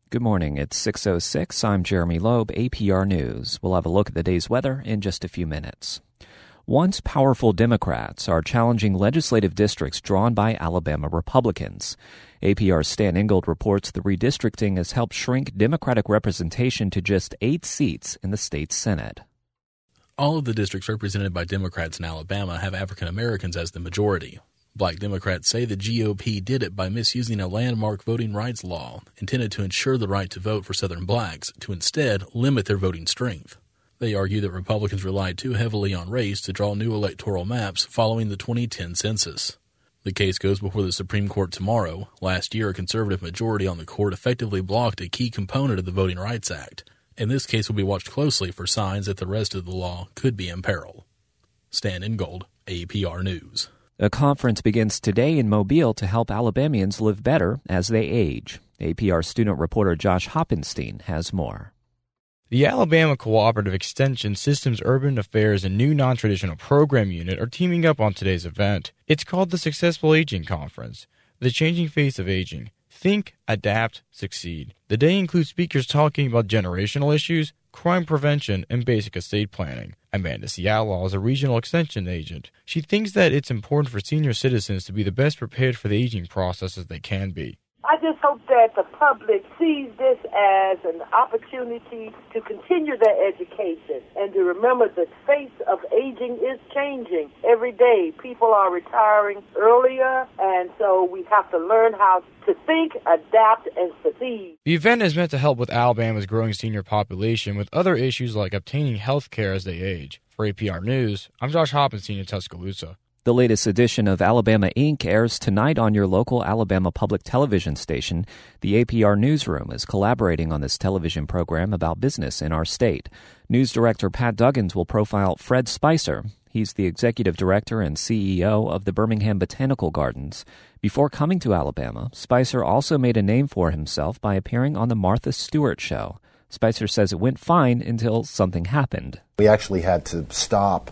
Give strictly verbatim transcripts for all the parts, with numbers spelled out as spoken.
Good morning. It's six oh six. I'm Jeremy Loeb, A P R News. We'll have a look at the day's weather in just a few minutes. Once powerful Democrats are challenging legislative districts drawn by Alabama Republicans. A P R's Stan Ingold reports the redistricting has helped shrink Democratic representation to just eight seats in the state Senate. All of the districts represented by Democrats in Alabama have African Americans as the majority. Black Democrats say the G O P did it by misusing a landmark voting rights law intended to ensure the right to vote for Southern blacks to instead limit their voting strength. They argue that Republicans relied too heavily on race to draw new electoral maps following the twenty ten census. The case goes before the Supreme Court tomorrow. Last year, a conservative majority on the court effectively blocked a key component of the Voting Rights Act, and this case will be watched closely for signs that the rest of the law could be in peril. Stan Ingold, A P R News. A conference begins today in Mobile to help Alabamians live better as they age. A P R student reporter Josh Hoppenstein has more. The Alabama Cooperative Extension Systems Urban Affairs and New Non-Traditional Program Unit are teaming up on today's event. It's called the Successful Aging Conference, the changing face of aging. Think, adapt, succeed. The day includes speakers talking about generational issues, crime prevention, and basic estate planning. Amanda Ciala is a regional extension agent. She thinks that it's important for senior citizens to be the best prepared for the aging process as they can be. I just hope that the public sees this as an opportunity to continue their education and to remember the face of aging is changing every day. People are retiring earlier, and so we have to learn how to think, adapt, and succeed. The event is meant to help with Alabama's growing senior population with other issues like obtaining health care as they age. For A P R News, I'm Josh Hoppenstein in Tuscaloosa. The latest edition of Alabama Incorporated airs tonight on your local Alabama public television station. The A P R Newsroom is collaborating on this television program about business in our state. News director Pat Duggins will profile Fred Spicer. He's the executive director and C E O of the Birmingham Botanical Gardens. Before coming to Alabama, Spicer also made a name for himself by appearing on the Martha Stewart Show. Spicer says it went fine until something happened. We actually had to stop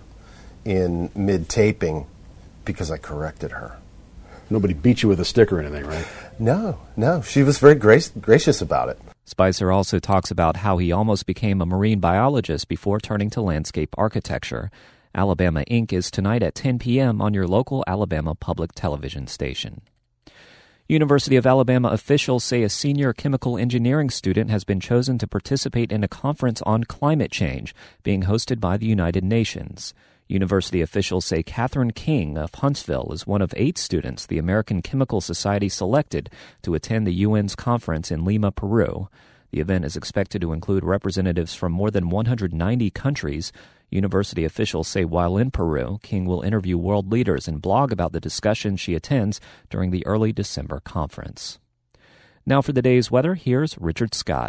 in mid-taping because I corrected her. Nobody beat you with a stick or anything, right? No, no. She was very grace, gracious about it. Spicer also talks about how he almost became a marine biologist before turning to landscape architecture. Alabama Incorporated is tonight at ten p.m. on your local Alabama public television station. University of Alabama officials say a senior chemical engineering student has been chosen to participate in a conference on climate change being hosted by the United Nations. University officials say Catherine King of Huntsville is one of eight students the American Chemical Society selected to attend the U N's conference in Lima, Peru. The event is expected to include representatives from more than one hundred ninety countries. University officials say while in Peru, King will interview world leaders and blog about the discussions she attends during the early December conference. Now for the day's weather, here's Richard Scott.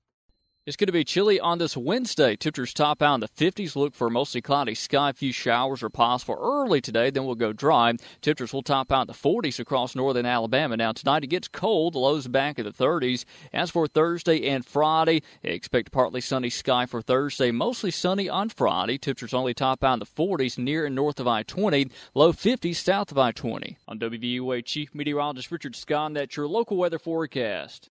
It's going to be chilly on this Wednesday. Temperatures top out in the fifties. Look for mostly cloudy sky. A few showers are possible early today, then we'll go dry. Temperatures will top out in the forties across northern Alabama. Now, tonight it gets cold. The lows back in the thirties. As for Thursday and Friday, expect partly sunny sky for Thursday. Mostly sunny on Friday. Temperatures only top out in the forties near and north of I twenty. Low fifties south of I twenty. On W V U A Chief Meteorologist Richard Scott, that's your local weather forecast.